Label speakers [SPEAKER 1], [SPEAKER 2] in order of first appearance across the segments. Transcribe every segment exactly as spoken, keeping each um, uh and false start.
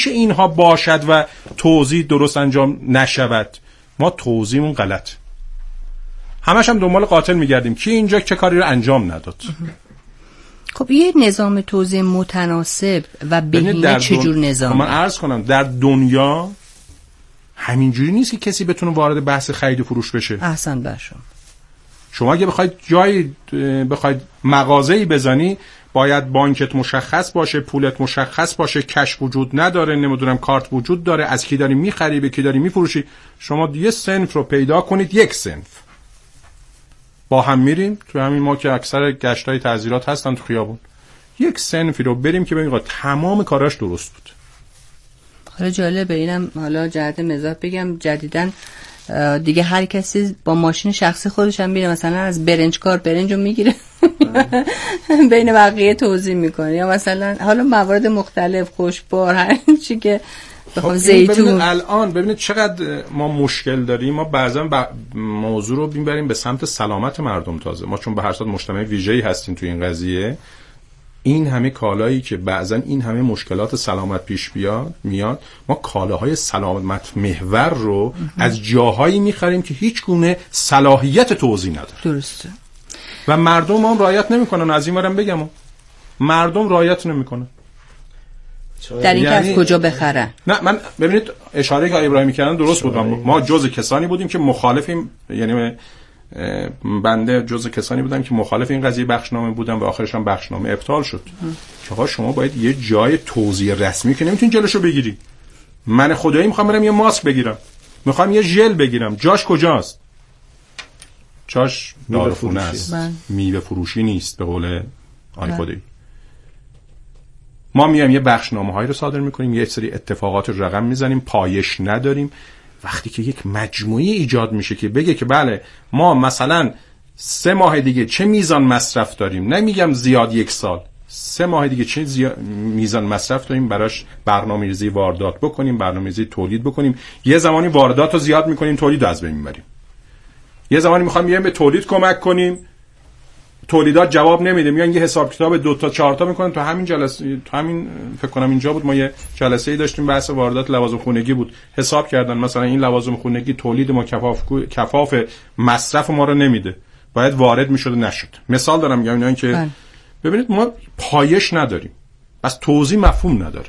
[SPEAKER 1] اینها باشد و توزیع درست انجام نشود. ما توزیعمون غلط، همش هم دنبال قاتل میگردیم کی اینجا چه کاری رو انجام نداد.
[SPEAKER 2] خب یه نظام توزیع متناسب و بهینه چجور نظام؟
[SPEAKER 1] من عرض کنم در دنیا همینجوری نیست که کسی بتونه وارد بحث خرید و فروش بشه.
[SPEAKER 2] احسن بر شما.
[SPEAKER 1] شما اگه بخواید جایی بخواید مغازه‌ای بزنی باید بانکت مشخص باشه، پولت مشخص باشه، کش وجود نداره، نمیدونم کارت وجود داره، از کی داری میخری به کی داری میفروشی. شما یه صنف رو پیدا کنید، یک صنف با هم میریم تو همین ما که اکثر گشتای تعزیرات هستن تو خیابون، یک صنفی رو بریم که ببینیم تمام کاراش درست بود.
[SPEAKER 2] حالا جالبه اینم حالا جهت مزاح بگم جدیدن دیگه هر کسی با ماشین شخصی خودش هم میره مثلا از برنج کار برنجو میگیره بین بقیه توزیع میکنه، یا مثلا حالا موارد مختلف خوشبار هر چی که بخوام زیتون.
[SPEAKER 1] ببینید الان ببینید چقدر ما مشکل داریم. ما بعضا ب... موضوع رو میبریم به سمت سلامت مردم. تازه ما چون به هر صورت مجتمع ویژه‌ای هستیم تو این قضیه، این همه کالایی که بعضا این همه مشکلات سلامت پیش بیاد میاد، ما کالاهای سلامت محور رو از جاهایی میخریم که هیچ گونه صلاحیت توزیع نداره.
[SPEAKER 2] درسته.
[SPEAKER 1] و مردم هم رعایت نمیکنن. از این ورم بگم مردم رعایت نمیکنن
[SPEAKER 2] در این یعنی... که از کجا بخرن.
[SPEAKER 1] نه من ببینید اشاره که ابراهیمی کردن درست بود. ما جزء کسانی بودیم که مخالفیم، یعنی بنده جزء کسانی بودم که مخالف این قضیه بخشنامه بودم و آخرش هم بخشنامه ابطال شد. که ها شما باید یه جای توزیع رسمی که نمیتونی جلوشو بگیری. من خدایی میخوام برم یه ماسک بگیرم، میخوام یه ژل بگیرم، جاش کجاست؟ جاش داروخونه است، میوه فروشی نیست به قول آقای خدایی. ما میایم یه بخشنامه‌هایی رو صادر میکنیم، یه سری اتفاقات رو رقم میزنیم، پایش نداریم. وقتی که یک مجموعه ایجاد میشه که بگه که بله ما مثلا سه ماه دیگه چه میزان مصرف داریم، نمیگم زیاد یک سال، سه ماه دیگه چه زیاد میزان مصرف داریم، براش برنامه‌ریزی واردات بکنیم، برنامه‌ریزی تولید بکنیم. یه زمانی واردات رو زیاد میکنیم، تولید رو از بین میبریم. یه زمانی میخوایم بیایم به تولید کمک کنیم، تولیدات جواب نمیده، میان یه حساب کتاب دو تا چهار تا میکنن. تو همین جلسه تو همین فکر کنم اینجا بود ما یه جلسه ای داشتیم بحث واردات لوازم خونگی بود. حساب کردن مثلا این لوازم خونگی تولید ما کفاف کفاف مصرف ما رو نمیده، باید وارد میشد و نشد. مثال دارم میگم اینا که ببینید ما پایش نداریم، بس توزیع مفهوم نداره.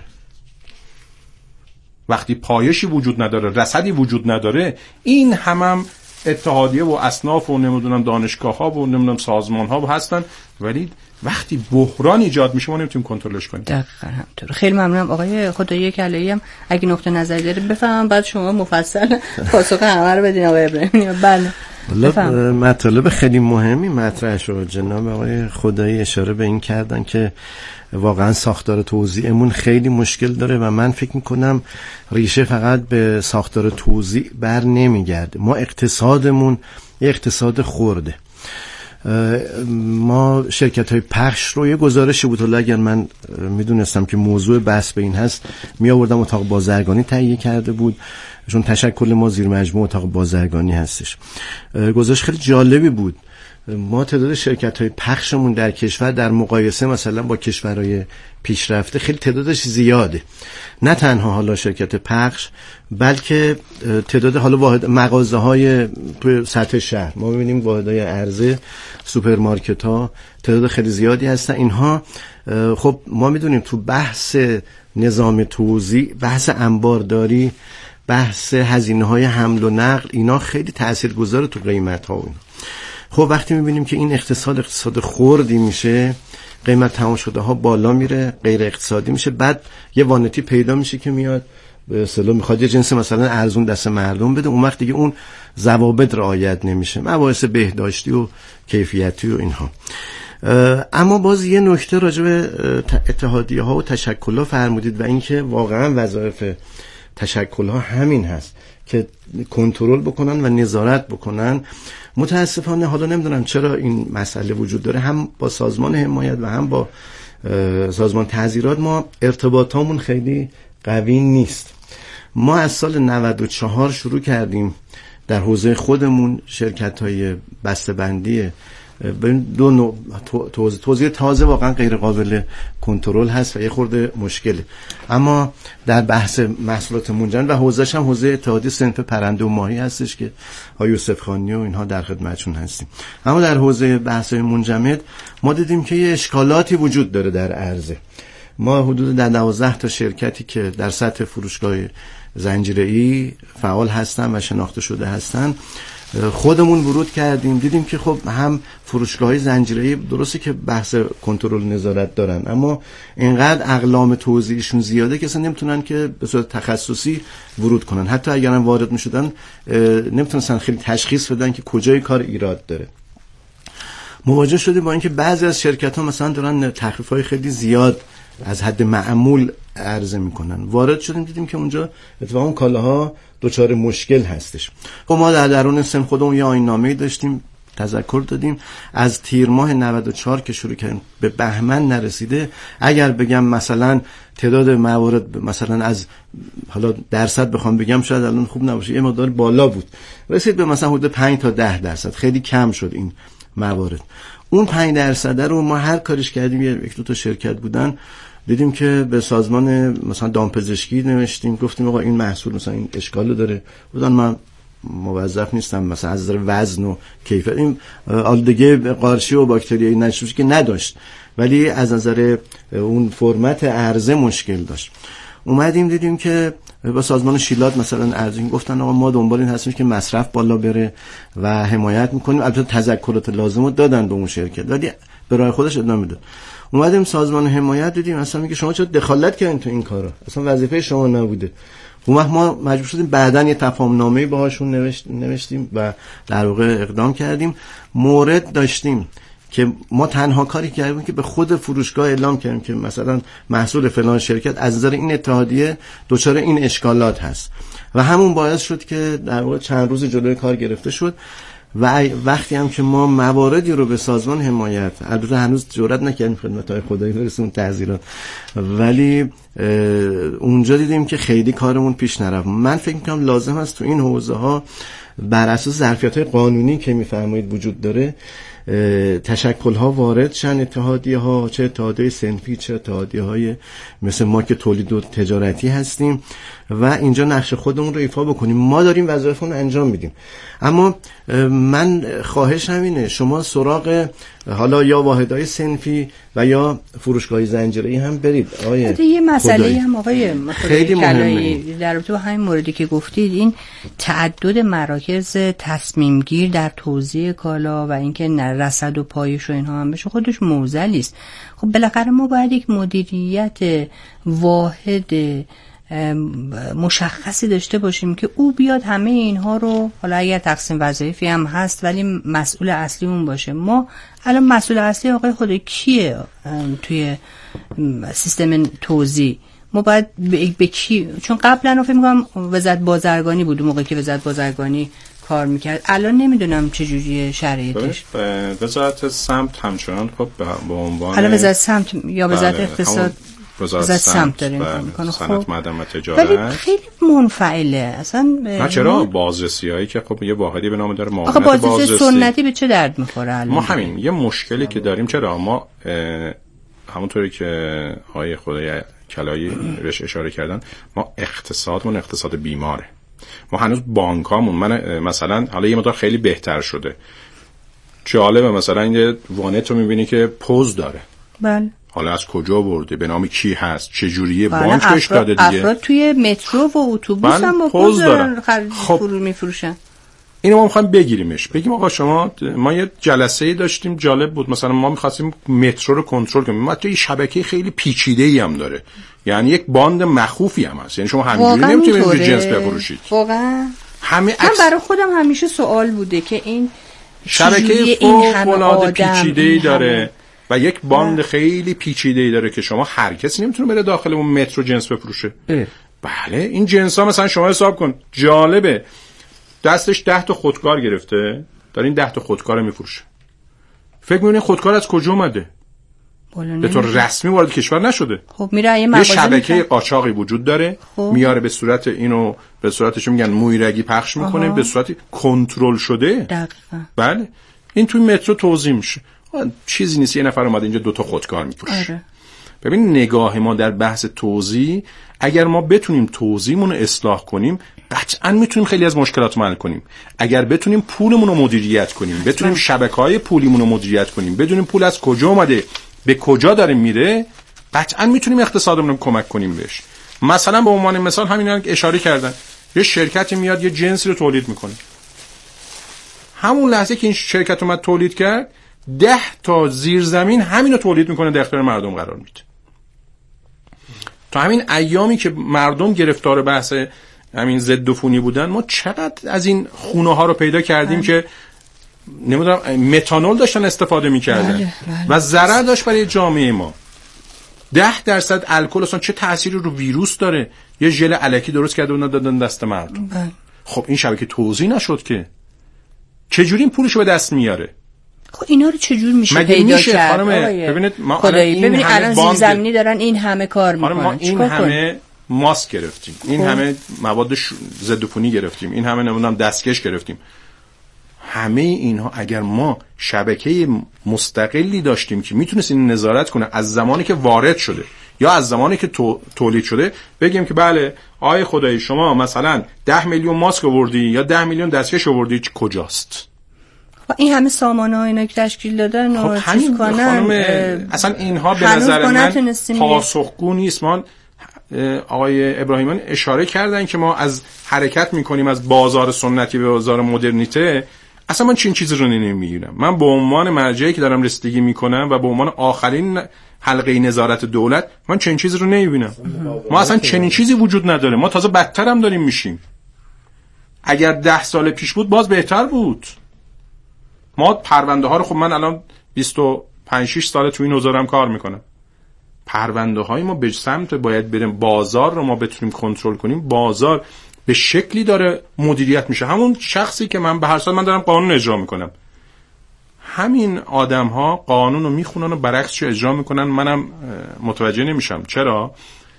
[SPEAKER 1] وقتی پایشی وجود نداره، رصدی وجود نداره، این هم, هم اتحادیه و اصناف و نمیدونم دانشگاه ها و نمیدونم سازمان ها هستن، ولی وقتی بحران ایجاد میشه ما نمیتونیم کنترلش کنیم.
[SPEAKER 2] دقیقاً همینطوره. خیلی ممنونم آقای خدایی کلایی. هم اگه نقطه نظری دارید بفهمم بعد شما مفصل پاسخ همه رو بدین آقای ابراهیمی. بله
[SPEAKER 3] مطالب خیلی مهمی مطرح شد. جناب آقای خدایی اشاره به این کردن که واقعا ساختار توزیعمون خیلی مشکل داره و من فکر میکنم ریشه فقط به ساختار توزیع بر نمیگرده. ما اقتصادمون یه اقتصاد خرده. ما شرکت های پخش رو یه گزارشی بود، حالا اگر من میدونستم که موضوع بحث به این هست می آوردم. اتاق بازرگانی تهیه کرده بود، چون تشکل ما زیر مجموعه اتاق بازرگانی هستش. گزارش خیلی جالبی بود. ما تعداد شرکت‌های پخشمون در کشور در مقایسه مثلا با کشورهای پیشرفته خیلی تعدادش زیاده. نه تنها حالا شرکت پخش، بلکه تعداد حالا واحد مغازه‌های توی سطح شهر ما می‌بینیم واحدهای عرضه، سوپرمارکت‌ها تعداد خیلی زیادی هستن. اینها خب ما می‌دونیم تو بحث نظام توزیع، بحث انبارداری، بحث هزینه‌های حمل و نقل، اینا خیلی تاثیرگذاره تو قیمت‌ها و اینا. خب وقتی میبینیم که این اقتصاد اقتصاد خردی میشه، قیمت تمام شده ها بالا میره، غیر اقتصادی میشه، بعد یه وانتی پیدا میشه که میاد به اصطلاح میخواد یه جنس مثلا ارزون دست مردم بده، اون وقت دیگه اون ضوابط رعایت نمیشه، مباحث بهداشتی و کیفیتی و اینها. اما باز یه نکته راجع به اتحادیه ها و تشکل ها فرمودید و اینکه واقعا وظایف تشکل ها همین هست که کنترل بکنن و نظارت بکنن. متاسفانه حالا نمیدونم چرا این مسئله وجود داره، هم با سازمان حمایت و هم با سازمان تعزیرات ما ارتباطامون خیلی قوی نیست. ما از سال نود و چهار شروع کردیم در حوزه خودمون شرکت‌های بسته‌بندی ببین دو نوع توضیح توضیح تازه واقعا غیر قابل کنترل هست و یه خورده مشکله. اما در بحث محصولات منجمد و حوزه‌اش هم حوزه اتحادیه صنف پرنده و ماهی هستش که ها یوسف خانی و اینها در خدمتشون هستیم. اما در حوزه بحث‌های منجمد ما دیدیم که یه اشکالاتی وجود داره در عرضه. ما حدود در دوازده تا شرکتی که در سطح فروشگاه زنجیره‌ای فعال هستن و شناخته شده هستن خودمون ورود کردیم، دیدیم که خب هم فروشگاه‌های زنجیره‌ای درسته که بحث کنترل نظارت دارن، اما اینقدر اقلام توزیعشون زیاده که اصلا نمیتونن که به صورت تخصصی ورود کنن. حتی اگرم وارد میشدن نمیتونستن خیلی تشخیص بدن که کجای کار ایراد داره. مواجه شدیم با اینکه بعضی از شرکت‌ها مثلا دارن تخفیف‌های خیلی زیاد از حد معمول عرضه میکنن. وارد شدیم دیدیم که اونجا اتفاقا اون کالاها دچار مشکل هستش. خب ما در درون سن خودمون یه آیین‌نامه‌ای داشتیم، تذکر دادیم از تیر ماه نود و چهار که شروع کردیم به بهمن نرسیده. اگر بگم مثلا تعداد موارد مثلا از حالا درصد بخوام بگم شاید الان خوب نباشه، یه مقدار بالا بود، رسید به مثلا حدود پنج تا ده درصد. خیلی کم شد این موارد. اون پنج درصد رو ما هر کارش کردیم، یک دو تا شرکت بودن، دیدیم که به سازمان مثلا دامپزشکی نوشتیم، گفتیم آقا این محصول مثلا این اشکال داره. بودن من موظف نیستم مثلا از نظر وزن و کیفیت این آلودگی قارچی و باکتریایی نشوش که نداشت، ولی از نظر اون فرمت عرضه مشکل داشت. اومدیم دیدیم که با سازمان شیلات مثلا عرضه گفتن آقا ما دنبال این هستیم که مصرف بالا بره و حمایت میکنیم. البته تذکرات لازم رو دادن به اون شرکت ولی به راه خودش ادامه داد. اومدیم سازمان حمایت دیدیم اصلا میگه شما چرا دخالت کردین تو این کارا، اصلا وظیفه شما نبوده. اون ما مجبور شدیم بعدن یه تفاهم نامه‌ای باهاشون نوشت نوشتیم و در واقع اقدام کردیم. مورد داشتیم که ما تنها کاری کردیم که به خود فروشگاه اعلام کردیم که مثلا محصول فلان شرکت از نظر این اتحادیه دچار این اشکالات هست و همون باعث شد که در واقع چند روز جلوی کار گرفته شد. و وقتی هم که ما مواردی رو به سازمان حمایت، البته هنوز جرئت نکردیم خدمت‌های خدایی برسیم تعذیرات، ولی اونجا دیدیم که خیلی کارمون پیش نرفت. من فکر می‌کنم لازم است تو این حوزه ها بر اساس ظرفیت‌های قانونی که می‌فرمایید وجود داره تشکل‌ها وارد شن، اتحادیه‌ها، چه اتحادیه صنفی چه اتحادیه‌های مثل ما که تولید و تجارتی هستیم و اینجا نقش خودمون رو ایفا بکنیم. ما داریم وظایفمون رو انجام میدیم، اما من خواهشم اینه شما سراغ حالا یا واحدهای صنفی و یا فروشگاه زنجیره‌ای هم برید. آقای
[SPEAKER 2] یه مسئله هم آقای
[SPEAKER 3] خیلی مهمه
[SPEAKER 2] در رابطه با همین موردی که گفتید، این تعدد مراکز تصمیم گیر در توزیع کالا و اینکه رصد و پایش و اینها هم بشه خودش معضلی است. خب بالاخره ما باید یک مدیریت واحد مشخصی داشته باشیم که او بیاد همه اینها رو، حالا اگر تقسیم وظایفی هم هست ولی مسئول اصلی اون باشه. ما الان مسئول اصلی آقای خود کیه توی سیستم توزیع؟ ما باید به کی؟ چون قبلا فکر می‌کنم وزارت بازرگانی بود موقعی که وزارت بازرگانی کار میکرد، الان نمیدونم چه جوریه شرایطش.
[SPEAKER 1] وزارت سمت همچنان خب به عنوان
[SPEAKER 2] الان وزارت سمت یا وزارت اقتصاد
[SPEAKER 1] وزارت سمت داره
[SPEAKER 2] میکنه.
[SPEAKER 1] صنعت معدن و تجارت
[SPEAKER 2] ولی خیلی منفعله اصلا.
[SPEAKER 1] نه چرا بازرسیایی که خب یه واحدی به نام داره معاونت
[SPEAKER 2] بازرسی.
[SPEAKER 1] بازرسی
[SPEAKER 2] سنتی به چه درد میخوره الان؟
[SPEAKER 1] ما همین یه مشکلی که داریم، چرا ما همونطوری که آقای خدای کلایی بهش اشاره کردن، ما اقتصادمون اقتصاد بیماره. ما هنوز بانکامون، من مثلا حالا یه مقدار خیلی بهتر شده، جالبه مثلا یه وانت رو میبینی که پوز داره.
[SPEAKER 2] بله.
[SPEAKER 1] حالا از کجا برده، به نام کی هست، چه جوریه، بانک بهش داده دیگه.
[SPEAKER 2] افراد توی مترو و اتوبوس هم با پوز دارن خب فرو میفروشن.
[SPEAKER 1] اینو ما میخوایم بگیریمش، بگیم آقا شما، ما یه جلسه‌ای داشتیم جالب بود، مثلا ما می‌خواستیم مترو رو کنترل کنیم. ما توی شبکه خیلی پیچیده‌ای هم داره، یعنی یک باند مخوفی هم هست، یعنی شما همینجوری نمیتونید اینجوری جنس بفروشید.
[SPEAKER 2] واقعا
[SPEAKER 1] همه
[SPEAKER 2] من برای خودم همیشه سوال بوده که این
[SPEAKER 1] شبکه فوق‌العاده پیچیده‌ای داره و یک باند اه. خیلی پیچیده‌ای داره که شما هر کسی نمیتونه بره داخل اون مترو جنس بفروشه. اه. بله این جنس‌ها مثلا شما حساب کن، جالبه دستش ده تا خودکار گرفته، داره این ده تا خودکار رو میفروشه. فکر می‌کنی خودکار از کجا اومده؟ به طور رسمی وارد کشور نشده.
[SPEAKER 2] خب میره یه
[SPEAKER 1] یه شبکه قاچاقی وجود داره، خب. میاره به صورت اینو به صورتش میگن مویرگی پخش میکنه، آها. به صورت کنترل شده.
[SPEAKER 2] دقیقاً.
[SPEAKER 1] بله این توی مترو توزیع میشه. چیزی نیست یه نفر اومده اینجا دوتا خودکار میپوشه.
[SPEAKER 2] آره.
[SPEAKER 1] ببین نگاه ما در بحث توزیع، اگر ما بتونیم توزیعمون رو اصلاح کنیم قطعا میتونیم خیلی از مشکلات رو حل کنیم. اگر بتونیم پولمون رو مدیریت کنیم، بتونیم شبکه‌های پولیمون رو مدیریت کنیم، بدونیم پول از کجا اومده به کجا داره میره، قطعا میتونیم اقتصادمون رو کمک کنیم بهش. مثلا به عنوان مثال همینا که اشاره کردن، یه شرکتی میاد یه جنسی رو تولید میکنه، همون لحظه که این شرکت اومد تولید کرد ده تا زیرزمین همین رو تولید میکنه، در اختیار مردم قرار میده. تا همین ایامی که مردم گرفتار بحث همین ضد عفونی بودن، ما چقدر از این خونه ها رو پیدا کردیم بله. که نمیدونم متانول داشتن استفاده میکردن بله. بله. و ضرر داشت برای جامعه ما. ده درصد الکل اصلا چه تأثیری رو ویروس داره؟ یه ژل الکی درست کرده اون دادن دست مردم بله. خب این شبکه توزیع نشد که، چجوری این پولشو به دست میاره؟
[SPEAKER 2] خب اینا رو چجور میشه پیدا کرد؟
[SPEAKER 1] ببینید ما
[SPEAKER 2] ببینید الان زیرزمینی دارن این همه کار میکنن،
[SPEAKER 1] ما این همه ماسک گرفتیم، این خب. همه مواد ش... ضد عفونی گرفتیم، این همه نمیدونم دستکش گرفتیم. همه اینها اگر ما شبکه مستقلی داشتیم که میتونست این نظارت کنه از زمانی که وارد شده یا از زمانی که تو... تولید شده، بگیم که بله آی خدای شما مثلا ده میلیون ماسک آوردی یا ده میلیون دستکش آوردی، کجاست؟
[SPEAKER 2] این همه سامانه ها اینا که تشکیل دادن و
[SPEAKER 1] خب چیز کنن اصلا اینها به نظر من پاسخگو نیست. ما آقای ابراهیمیان اشاره کردن که ما از حرکت میکنیم از بازار سنتی به بازار مدرنیته. اصلا من چین چیزی رو نمیگیرم. من به عنوان مرجعی که دارم رسیدگی میکنم و به عنوان آخرین حلقه نظارت دولت، من چین چیزی رو نمیبینم. ما اصلا چنین چیزی وجود نداره. ما تازه بدتر هم داریم میشیم. اگر ده سال پیش بود باز بهتر بود. ما پرونده ها رو، خب من الان بیست و پنج شش ساله تو این حوزه کار میکنم، پرونده های ما به سمت باید بریم بازار رو ما بتونیم کنترل کنیم. بازار به شکلی داره مدیریت میشه، همون شخصی که من به هر صورت من دارم قانون اجرا میکنم، همین آدم ها قانون رو میخونن و برعکسش اجرا میکنن. منم متوجه نمیشم چرا،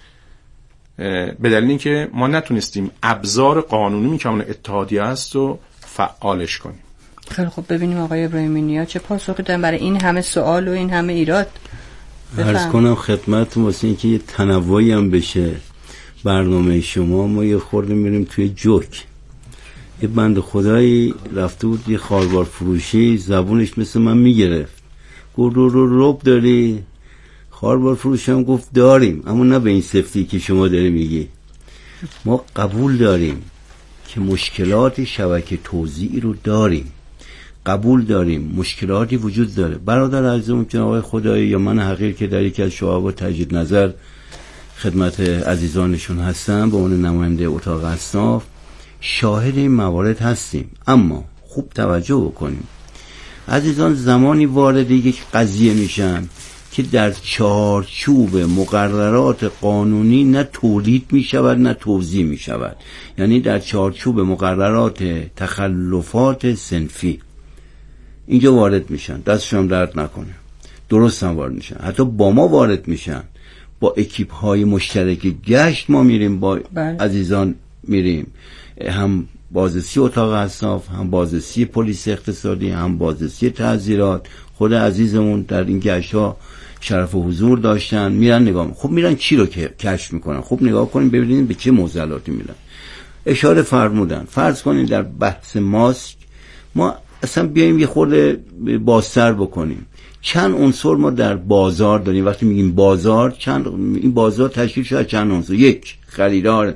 [SPEAKER 1] به دلیل اینکه ما نتونستیم ابزار قانونی که همون اتحادیه است و فعالش کنیم.
[SPEAKER 2] خیلی خب ببینیم آقای ابراهیمی نیا چه پاسخی دارن برای این همه سوال و این همه ایراد.
[SPEAKER 4] عرض کنم خدمتتون واسه اینکه یه تنوعی هم بشه برنامه شما، ما یه خورده میریم توی جوک. یه بند خدایی رفته بود یه خاربار فروشی، زبونش مثل من میگرفت، گفت رو رو رب داری؟ خاربار فروشی هم گفت داریم، اما نه به این سفتی که شما داری میگی. ما قبول داریم که مشکلات شبکه توزیعی رو داریم، قبول داریم مشکلاتی وجود داره. برادر عزیزم جناب آقای خدایی یا من حقیر که در یکی از شعب و تجدید نظر خدمت عزیزانشون هستم به عنوان نماینده اتاق اصناف، شاهد این موارد هستیم. اما خوب توجه بکنیم عزیزان، زمانی وارد یک قضیه میشن که در چارچوب مقررات قانونی نه تولید می شود نه توزیع می شود، یعنی در چارچوب مقررات تخلفات صنفی اینجا وارد میشن. دستشون درد نکنه، درست هم وارد میشن، حتی با ما وارد میشن، با اکیپ های مشترک گشت ما میریم، با بله. عزیزان میریم، هم بازرسی اتاق اصناف، هم بازرسی پلیس اقتصادی، هم بازرسی تعزیرات. خود عزیزمون در این گشت ها شرف و حضور داشتن، میرن نگاه میکنن. خب میرن چی رو کشف میکنن؟ خب نگاه کنیم ببینید به چه معضلاتی میرن. اشاره فرمودن فرض کنید در بحث ماسک ما اصلا بیایم یه خورده بازتر بکنیم. چند عنصر ما در بازار داریم؟ وقتی میگیم بازار، چند این بازار تشکیل شده چند عنصر؟ یک، خریدار،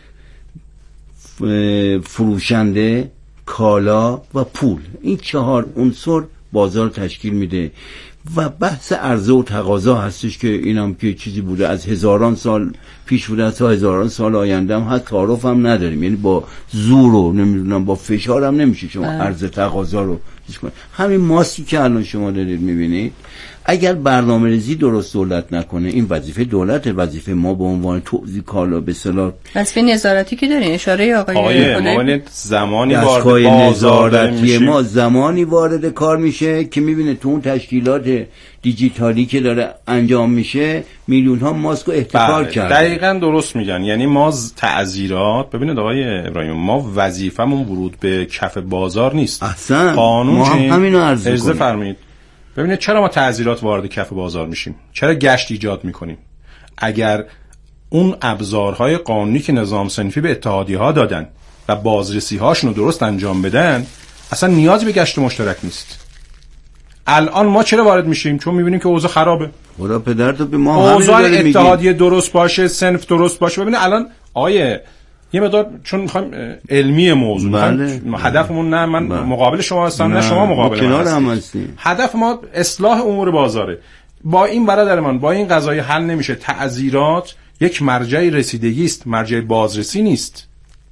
[SPEAKER 4] فروشنده، کالا و پول. این چهار عنصر بازار تشکیل میده و بحث عرضه و تقاضا هستش که اینم که چیزی بوده از هزاران سال پیش بوده تا هزاران سال آینده هم هست، تعارف هم نداریم، یعنی با زور و نمیدونم با فشار هم نمیشه شما عرضه تقاضا رو چیز کنید. همین ماسکی که الان شما دارید میبینید اگر برنامه‌ریزی درست دولت نکنه، این وظیفه دولت، وظیفه ما به عنوان توزیع کالا به اصطلاح
[SPEAKER 2] وظیفه نظارتی که دارین. اشاره آقای
[SPEAKER 1] آقای زمانی وارد
[SPEAKER 4] نظارتی ما زمانی وارد کار میشه که میبینه تو اون تشکیلات دیجیتالی که داره انجام میشه میلیون ها ماسک رو احتکار کرده.
[SPEAKER 1] دقیقاً درست میگن. یعنی ما تعزیرات، ببینید آقای ابراهیم، ما وظیفمون ورود به کف بازار نیست.
[SPEAKER 4] احسن.
[SPEAKER 1] قانون
[SPEAKER 4] ما هم همینو عرض
[SPEAKER 1] اجازه فرمایید. ببینید چرا ما تعزیرات وارد کف بازار میشیم؟ چرا گشت ایجاد میکنیم؟ اگر اون ابزارهای قانونی که نظام صنفی به اتحادیه‌ها دادن و بازرسی هاشون رو درست انجام بدن، اصلا نیازی به گشت مشترک نیست. الان ما چرا وارد میشیم؟ چون میبینیم که اوضاع خرابه.
[SPEAKER 4] خدا پدرتو به ما
[SPEAKER 1] اوضاع اتحادیه درست باشه، صنف درست باشه. ببینید الان آیه یه مقدار چون میخوایم علمی موضوع،
[SPEAKER 4] بله.
[SPEAKER 1] هدفمون نه من بله. مقابل شما هستم نه, نه شما مقابل من هستید. هدف ما اصلاح امور بازاره. با این برادر من با این قضایه حل نمیشه. تعزیرات یک مرجع رسیدگی است، مرجع بازرسی نیست.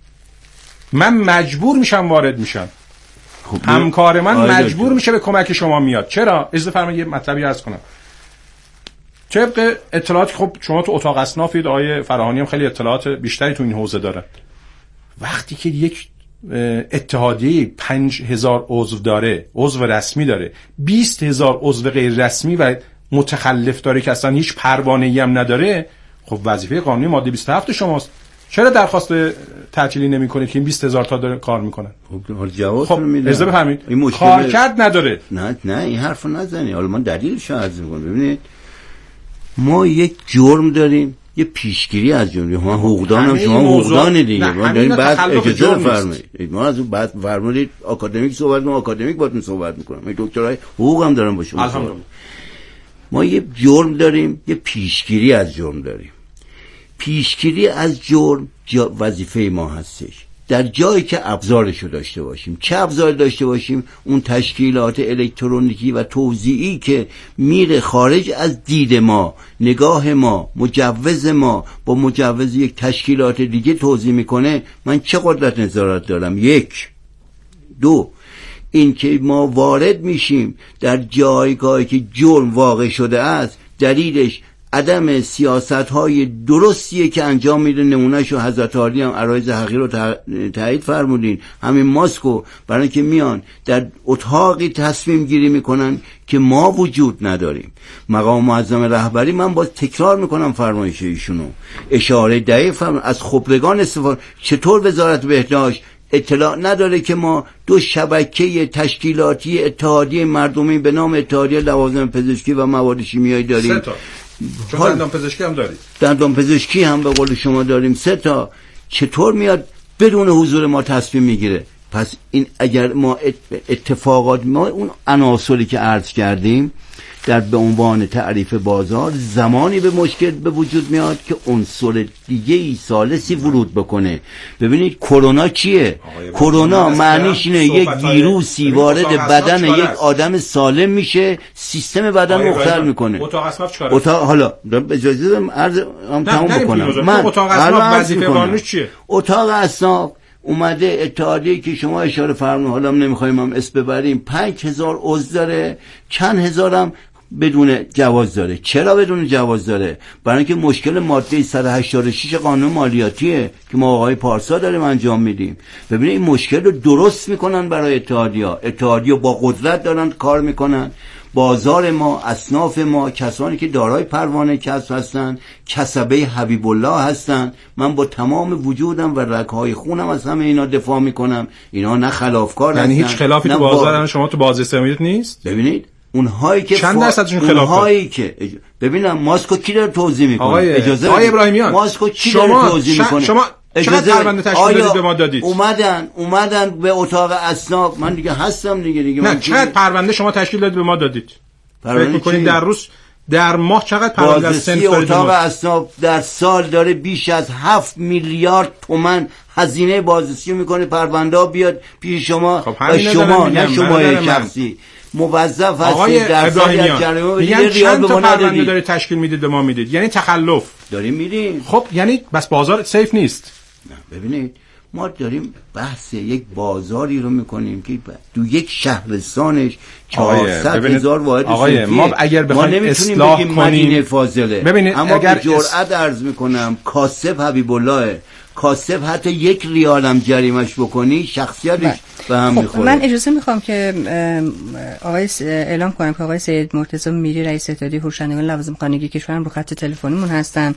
[SPEAKER 1] من مجبور میشم وارد میشم. خب همکار من مجبور جا. میشه به کمک شما میاد. چرا؟ اجازه فرمایید یه مطلبی عرض کنم. طبق اطلاعات، خب شما تو اتاق اصنافید، آقای فراهانی هم خیلی اطلاعات بیشتری تو این حوزه دارن. وقتی که یک اتحادیه پنج هزار عضو داره، عضو رسمی داره، بیست هزار عضو غیر رسمی و متخلف داره که اصلا هیچ پروانه‌ای هم نداره، خب وظیفه قانونی ماده بیست و هفت شماست. چرا درخواست تعطیلی نمی‌کنید که این بیست هزار تا داره کار میکنن؟
[SPEAKER 4] خب جواب
[SPEAKER 1] خب اجازه بفرمایید. مشکل... کارکرد نداره.
[SPEAKER 4] نه نه این حرفو نزنی. حالا من دلیلش رو عرض می‌کنم. ببینید ما یک جرم داریم، یه پیشگیری از جرم. ما حقوقدان هم شما حقوقدان دیگه. ما داریم بعد اجازه بفرمایید. ما از اون بعد فرمودید آکادمیک صحبت ما آکادمیک باهاتون صحبت می‌کنم. من دکترای حقوق هم دارم با شما. الحمدلله. ما یه جرم داریم، یه پیشگیری از جرم داریم. پیشگیری از جرم وظیفه ما هستش. در جایی که ابزارشو داشته باشیم. چه ابزار داشته باشیم؟ اون تشکیلات الکترونیکی و توزیعی که میره خارج از دید ما، نگاه ما، مجوز ما با مجوز یک تشکیلات دیگه توزیع میکنه. من چه قدرت نظارت دارم؟ یک. دو، این که ما وارد میشیم در جایگاهی که جرم واقع شده است، دلیلش عدم سیاست‌های درستیه که انجام میده. نمونهشو حضرت عالی هم عرایض حقیر رو تایید فرمودین. همین ماسکو برای که میان در اتاقی تصمیم گیری میکنن که ما وجود نداریم. مقام معظم رهبری، من باز تکرار میکنم فرمایش ایشونو، اشاره دقیق فرمون از خبرگان استفاده. چطور وزارت بهداشت اطلاع نداره که ما دو شبکه تشکیلاتی اتحادیه مردمی به نام اتحادیه لوازم پزشکی و مواد شیمیایی داریم؟
[SPEAKER 1] چون دندان پزشکی هم داریم.
[SPEAKER 4] دندان پزشکی هم به قول شما داریم. سه تا. چطور میاد بدون حضور ما تصمیم میگیره؟ پس این اگر ما اتفاقات ما اون عناصری که عرض کردیم در به عنوان تعریف بازار زمانی به مشکل به وجود میاد که عنصر دیگه ای ثالثی ورود بکنه. ببینید کرونا چیه؟ کرونا معنیش اینه یک ویروسی وارد بدن یک آدم سالم میشه، سیستم بدن مختل میکنه.
[SPEAKER 1] اتاق اصناف چیکاره؟
[SPEAKER 4] اتاق حالا اجازه بدم عرض هم تموم بکنم.
[SPEAKER 1] من اتاق اصناف وظیفه قانونیش چیه؟
[SPEAKER 4] اتاق اصناف اومده اتحادیه که شما اشاره فرمودید، حالا هم نمیخوایم هم اسم ببریم، پنج هزار عضو داره، چند هزارم بدون جواز داره. چرا بدون جواز داره؟ برای اینکه مشکل ماده صد و هشتاد و شش قانون مالیاتیه که ما آقای پارسا داریم انجام میدیم. ببینید این مشکل رو درست میکنن برای اتحادیه. اتحادیه با قدرت دارن کار میکنن. بازار ما، اصناف ما، کسانی که دارای پروانه کسب هستن، کسبه حبیب الله هستن. من با تمام وجودم و رگ‌های خونم از همه اینا دفاع میکنم. اینا نه خلافکار هستن.
[SPEAKER 1] یعنی هیچ خلافی تو بازار با... شما تو بازرسی میدید نیست؟
[SPEAKER 4] ببینید اونهایی که
[SPEAKER 1] چند درصدشون خلاف
[SPEAKER 4] اونهایی که ببینم ماسکو کی داره توضیح میکنه؟
[SPEAKER 1] آقای
[SPEAKER 4] اجازه
[SPEAKER 1] آقای ابراهیمیان
[SPEAKER 4] ماسکو کی داره توضیح میکنه؟
[SPEAKER 1] شما چقدر پرونده تشکیل دادید به ما دادید؟
[SPEAKER 4] اومدن اومدن به اتاق اصناف. من دیگه هستم دیگه دیگه
[SPEAKER 1] نه چقدر پرونده شما تشکیل دادید به ما دادید؟ فکر می‌کنید در روز در ماه چقدر پرونده از صنف دارید؟
[SPEAKER 4] اتاق اصناف در سال داره بیش از هفت میلیارد تومان هزینه بازرسی میکنه. پرونده ها بیاد پیش شما
[SPEAKER 1] خب
[SPEAKER 4] و شما نه شما شخصی موظف هستید در سال از جریمه بدید.
[SPEAKER 1] یعنی چند تا پرونده داره تشکیل میدید به ما میدید؟ یعنی تخلف
[SPEAKER 4] داریم میدیم.
[SPEAKER 1] خب یعنی بس بازار سیف نیست.
[SPEAKER 4] نه ببینید ما داریم بحث یک بازاری رو میکنیم که تو یک شهرستانش چهارصد هزار واحد
[SPEAKER 1] آقای ما اگر بخوایم اصلاح کنیم
[SPEAKER 4] فاضله.
[SPEAKER 1] ببینید
[SPEAKER 4] اما
[SPEAKER 1] اگر
[SPEAKER 4] به جرأت عرض میکنم کاسب حبیب الله کاسب حتی یک ریال هم جریمش بکنی شخصیتش به هم میخوره.
[SPEAKER 2] من اجازه میخوام که آقای اعلام کنم که آقای سید مرتضی میری رئیس اتحادیه فروشندگان لوازم خانگی کشور رو خط تلفنیمون هستن.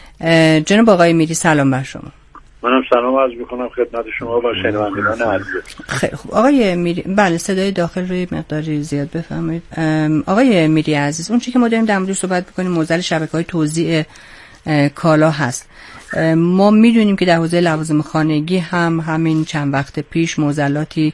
[SPEAKER 2] جناب آقای میری سلام بر شما.
[SPEAKER 5] منم سلام عرض میکنم خدمت شما و شنوندگان عزیز.
[SPEAKER 2] خیلی خوب آقای میری، بله صدای داخل روی مقداری زیاد بفرمایید. آقای میری عزیز، اون چیزی که ما داریم در موردش صحبت می‌کنیم موزل شبکه‌های توزیع کالا هست. ما میدونیم که در حوزه لوازم خانگی هم همین چند وقت پیش معضلاتی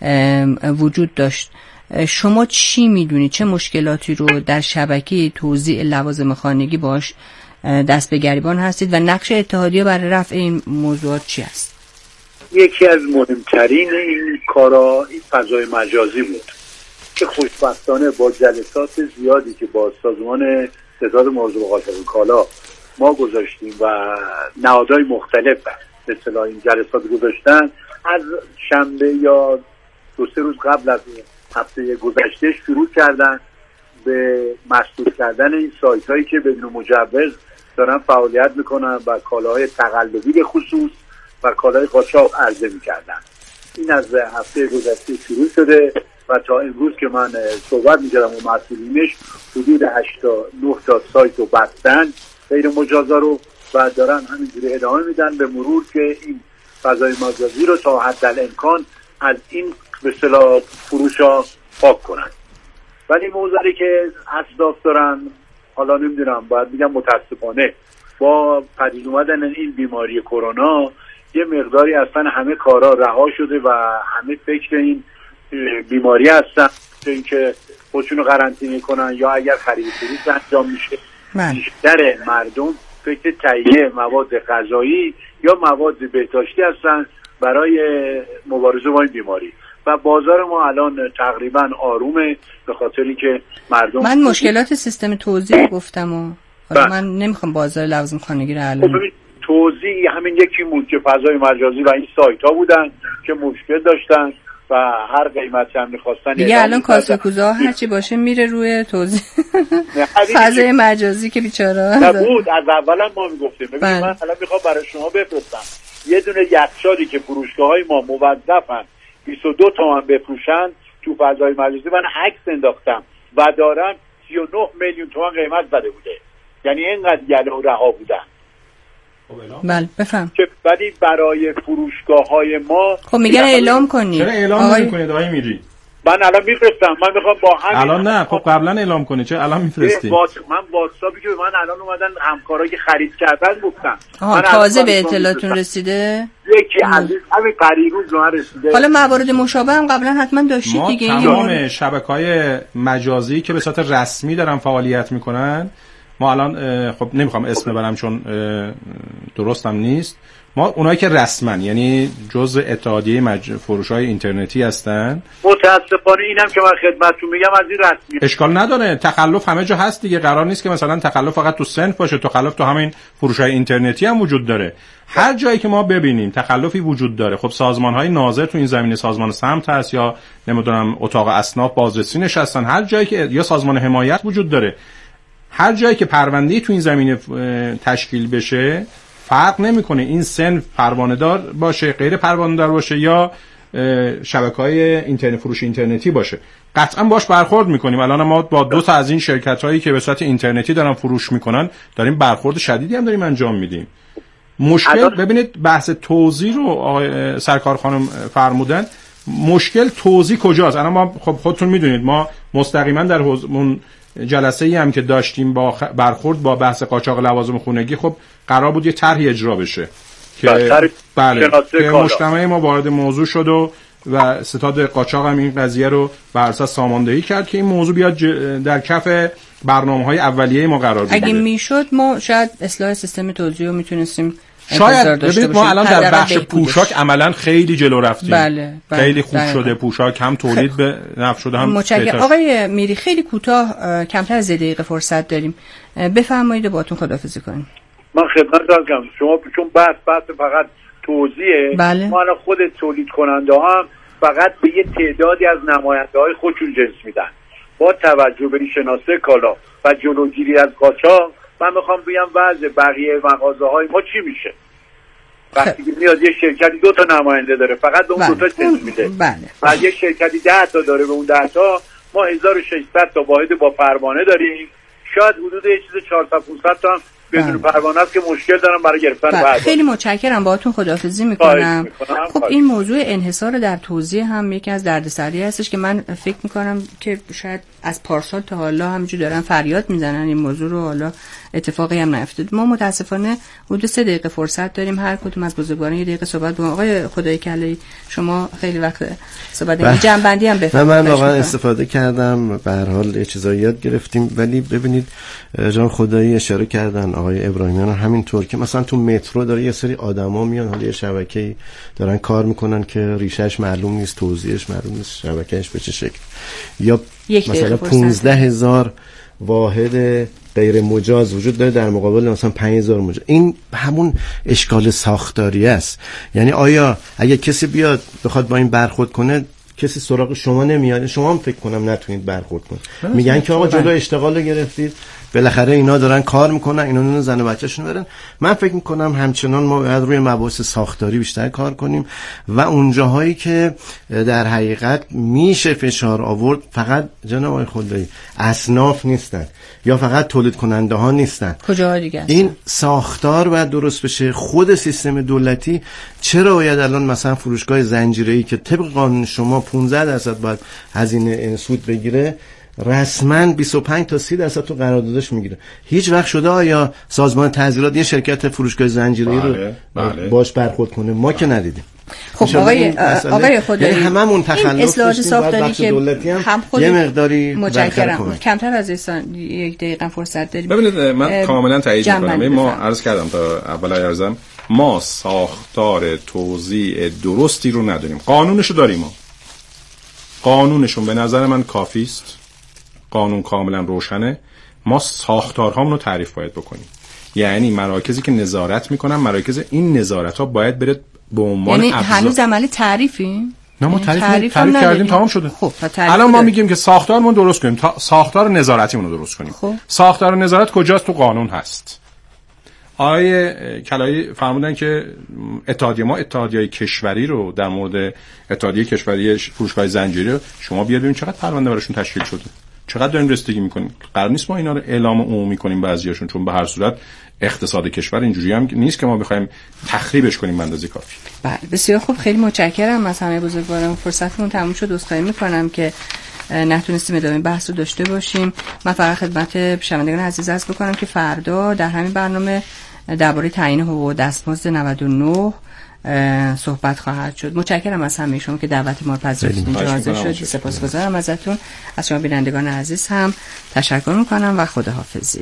[SPEAKER 2] وجود داشت. شما چی میدونید، چه مشکلاتی رو در شبکه توزیع لوازم خانگی باش دست به گریبان هستید و نقش اتحادیه برای رفع این موضوعات چی است؟
[SPEAKER 5] یکی از مهمترین این کارا این فضای مجازی بود که خوشبختانه با جلسات زیادی که با سازمان ستاد موضوع قاچاق کالا ما گذاشتیم و نهادهای مختلف به اصطلاح این جلسات گذاشتن، از شنبه یا دو سه روز قبل از هفته گذشته شروع کردن به مسدود کردن این سایت هایی که بدون مجوز دارن فعالیت میکنن و کالاهای تقلبی به خصوص و کالای قاچاق عرضه میکردن. این از هفته گذشته شروع شده و تا امروز که من صحبت میکردم و مسئولینش حدود هشت تا نه تا سایت رو بستن غیر مجازا رو و دارن همینجوری ادامه میدن به مرور که این فضای مجازی رو تا حد الامکان از این به اصطلاح فروشا پاک کنن. ولی موضوعی که اصلاف دارن، حالا نمیدونم باید بگم متاسفانه با پدید اومدن این بیماری کرونا یه مقداری اصلا همه کارا رها شده و همه فکر این بیماری هستن که اینکه خودشونو قرنطینه کنن یا اگر خرید فروش انجام میشه بیشتر مردم فکر تهیه مواد غذایی یا مواد بهداشتی هستن برای مبارزه با این بیماری و بازار ما الان تقریبا آرومه به خاطری که مردم
[SPEAKER 2] من مشکلات سیستم توزیع گفتم و حالا من نمیخوام بازار لوازم خانگی رو الان
[SPEAKER 5] توزیع همین یکی بود که فضای مجازی و این سایت ها بودن که مشکل داشتن و هر قیمتی هم میخواستن
[SPEAKER 2] دیگه الان کاسه کوزه ها هرچی باشه میره روی توزیع فضای مجازی که بیچاره
[SPEAKER 5] نبود. از اولا ما میگفتیم ببین من الان میخوام برای شما بفرستم یه دونه یخچالی که فروشگاه های ما موظفن بیست و دو تومن بفروشن تو فضای مجازی من عکس انداختم و دارن سی و نه میلیون تومان قیمت زده بوده، یعنی اینقدر گله و رها بودن.
[SPEAKER 2] بله بفهم
[SPEAKER 5] که ولی برای فروشگاه های ما
[SPEAKER 2] خب میگن اعلام کنید.
[SPEAKER 1] چرا اعلام آقای... نمی‌کنید آقای میری؟
[SPEAKER 5] من الان میفرستم. من میخوام با همین
[SPEAKER 1] الان نه خب قبلا اعلام کنید چرا الان میفرستید؟
[SPEAKER 5] وات... من واتساپی که به من الان اومدن همکارایی که خرید کردن گفتن
[SPEAKER 2] من تازه به اطلاعتون رسیده
[SPEAKER 5] یکی از همین قریروز رو رسیده.
[SPEAKER 2] حالا موارد مشابه هم قبلا حتما داشتید دیگه.
[SPEAKER 1] تمام شبکه‌های مجازی که به صورت رسمی دارن فعالیت میکنن ما الان خب نمیخوام اسم ببرم چون درستم نیست، ما اونایی که رسما یعنی جزء اتحادیه مج... فروش‌های اینترنتی هستن
[SPEAKER 5] متاسفانه اینم که من خدمتتون میگم از این رسمی
[SPEAKER 1] اشکال نداره. تخلف همه جا هست دیگه، قرار نیست که مثلا تخلف فقط تو صنف باشه، تخلف تو همین فروش‌های اینترنتی هم وجود داره. هر جایی که ما ببینیم تخلفی وجود داره خب سازمان‌های ناظر تو این زمینه سازمان سمت هست یا نمیدونم اتاق اصناف بازرسی نشستن، هر جایی که یا سازمان حمایت وجود داره، هر جایی که پرونده تو این زمینه تشکیل بشه فرق نمیکنه این صنف پروانه دار باشه غیر پروانه دار باشه یا شبکه‌های اینترنت فروش اینترنتی باشه قطعا باش برخورد میکنیم. الان ما با دو تا از این شرکت‌هایی که به صورت اینترنتی دارن فروش میکنن داریم برخورد شدیدی هم داریم انجام میدیم. مشکل ببینید بحث توزیع رو آقای سرکار خانم فرمودن، مشکل توزیع کجاست؟ الان ما خب خودتون میدونید ما مستقیما در اون جلسه ای هم که داشتیم با خ... برخورد با بحث قاچاق لوازم خانگی خب قرار بود یه طرحی اجرا بشه که بله که مجتمع ما وارد موضوع شد و و ستاد قاچاق هم این قضیه رو بر اساس ساماندهی کرد که این موضوع بیاد ج... در کف برنامه‌های اولیه ما قرار بگیره.
[SPEAKER 2] اگه میشد ما شاید اصلاح سیستم توزیع رو میتونستیم
[SPEAKER 1] شاید ببینید ما الان در بخش پوشاک عملا خیلی جلو رفتیم.
[SPEAKER 2] بله، بله،
[SPEAKER 1] خیلی خوب دقیقا. شده پوشاک هم تولید به نفع شده هم
[SPEAKER 2] متشکرم. آقای میری خیلی کوتاه کمتر از دقیقه فرصت داریم بفرمایید و باهاتون خداحافظی کنیم.
[SPEAKER 5] من خدمت دارم شما چون بحث بحث فقط توزیعه.
[SPEAKER 2] بله.
[SPEAKER 5] ما الان خود تولید کننده ها هم فقط به یه تعدادی از نماینده های خودشون جنس میدن. با توجه به شناسه کالا و جلوگیری از قاچاق، من میخوام بگم وضع بقیه مغازه های ما چی میشه وقتی که میاد یه شرکتی دو تا نماینده داره فقط به اون
[SPEAKER 2] بله.
[SPEAKER 5] دو تا جنس میده.
[SPEAKER 2] بله.
[SPEAKER 5] و یه شرکتی ده تا داره به اون ده تا، ما هزار و ششصد تا واحد با پروانه داریم، شاید حدود یه چیز چهارصد پانصد تا هم بدون پروانه است که مشکل دارم برای گرفتن پروانه.
[SPEAKER 2] خیلی متشکرم، باهاتون خداحافظی میکنم. خب این موضوع انحصار در توزیع هم یکی از دردسری هستش که من فکر میکنم که شاید از پارسال تا حالا همینجوری دارن فریاد میزنن این موضوع رو، حالا اتفاقی هم نیفتاد. ما متاسفانه حدود سه دقیقه فرصت داریم، هر کدوم از بزرگواران یه دقیقه صحبت بکنیم. آقای خدای کله‌ای شما خیلی وقت صحبت کردید، جنبندی هم بفرمایید.
[SPEAKER 3] من واقعا استفاده کردم، به هر حال یه چیزایی یاد گرفتیم، ولی ببینید جان خدایی اشاره کردن آقای ابراهیمیان همینطور که مثلا تو مترو داره یه سری آدما میان، حالا یه شبکه‌ای دارن کار میکنن که ریشهش معلوم نیست، توزیعش معلوم نیست، شبکهش به چه شکل، یا مثلا پانزده هزار واحد غیر مجاز وجود داره در مقابل مثلا پنج هزار مجاز. این همون اشکال ساختاری است. یعنی آیا اگه کسی بیاد بخواد با این برخورد کنه، کسی سراغ شما نمیاد؟ شما هم فکر کنم نتونید برخورد کنید. میگن که آقا جلو اشتغال رو گرفتید، بالاخره اینا دارن کار میکنن، اینا نون زن و بچه‌شون برن. من فکر میکنم همچنان ما باید روی مباحث ساختاری بیشتر کار کنیم و اون جاهایی که در حقیقت میشه فشار آورد، فقط جناب آقای خدایی اصناف نیستن یا فقط تولید کننده ها نیستن،
[SPEAKER 2] کجاها دیگه
[SPEAKER 3] این ساختار باید درست بشه. خود سیستم دولتی چرا باید الان مثلا فروشگاه زنجیره‌ای که طبق قانون شما پانزده درصد باید هزینه سود بگیره، رسما بیست و پنج تا سی درصد تو قراردادش میگیره؟ هیچ وقت شده آیا سازمان تعزیرات یه شرکت فروشگاه زنجیره‌ای رو بله، بله. باش برخورد کنه؟ ما که ندیدیم.
[SPEAKER 2] خب آقای آقای خدایی،
[SPEAKER 3] یعنی هممون تخلف
[SPEAKER 2] اصلاحات ساختاری که هم خود
[SPEAKER 3] یه مقداری
[SPEAKER 2] متشکرم، کمتر از این یک دقیقه فرصت داریم.
[SPEAKER 1] ببینید من کاملا تایید می‌کنم. ما عرض کردم تا اول عرضم، ما ساختار توزیع درستی رو نداریم. قانونشو داریم، ما قانونشون به نظر من کافی است. قانون کاملا روشنه. ما ساختارهامون رو تعریف باید بکنیم. یعنی مراکزی که نظارت میکنن، مراکز این نظارت ها باید بره به عنوان
[SPEAKER 2] یعنی
[SPEAKER 1] ابزار.
[SPEAKER 2] هنوز عملی تعریفی؟
[SPEAKER 1] نه ما تعریف,
[SPEAKER 2] تعریف,
[SPEAKER 1] تعریف کردیم، تمام شده.
[SPEAKER 2] خب
[SPEAKER 1] الان ما میگیم که ساختارمون درست کنیم، تا ساختار نظارتیمون رو درست کنیم.
[SPEAKER 2] خب.
[SPEAKER 1] ساختار نظارت کجاست؟ تو قانون هست. آقای کلایی فرمودن که اتحادیه ما اتحادیه کشوری رو در مورد اتحادیه کشوری فروشگاه زنجیره شما بیاد ببین چقدر پرونده براشون تشکیل شده، چقدر داریم رسیدگی میکنیم. قرار نیست ما اینا رو اعلام عمومی کنیم بعضیاشون، چون به هر صورت اقتصاد کشور اینجوری هم نیست که ما بخوایم تخریبش کنیم به اندازه کافی.
[SPEAKER 2] بله بسیار خوب، خیلی متشکرم از همه بزرگواران. فرصتمون تموم شد، عذرخواهی میکنم که نتونستیم ادامه بحث رو داشته باشیم. من فقط خدمت شنوندگان عزیز عرض بکنم که فردا در همین برنامه درباره تعیین حقوق دستمزد نود و نه صحبت خواهد شد. متشکرم از همه شما که دعوت ما رو پذیرفتید، اینجا حاضر شدید. سپاسگزارم ازتون. از شما بینندگان عزیز هم تشکر میکنم و خداحافظی.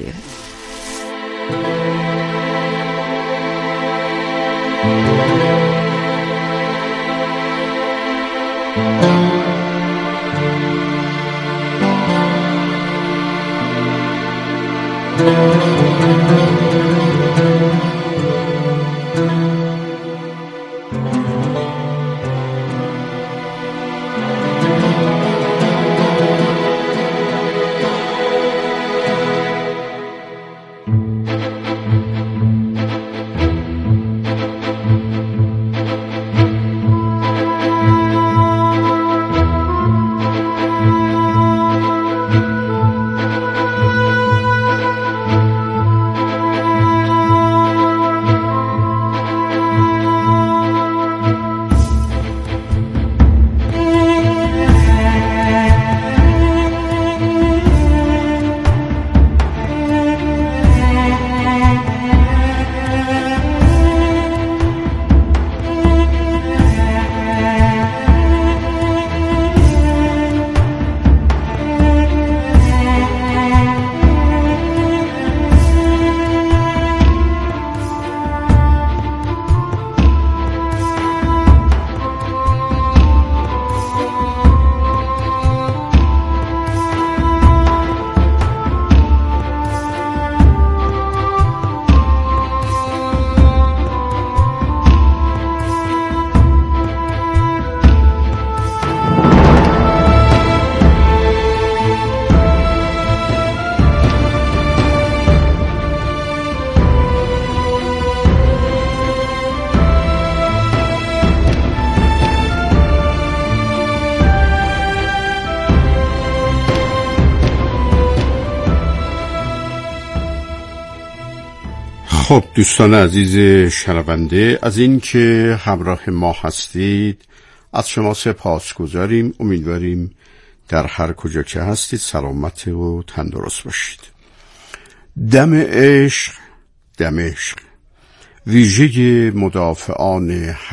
[SPEAKER 6] خب دوستان عزیز شنونده، از این که همراه ما هستید از شما سپاس گذاریم. امیدواریم در هر کجا که هستید سلامت و تندرست باشید. دم عشق، دم عشق، ویژه مدافعان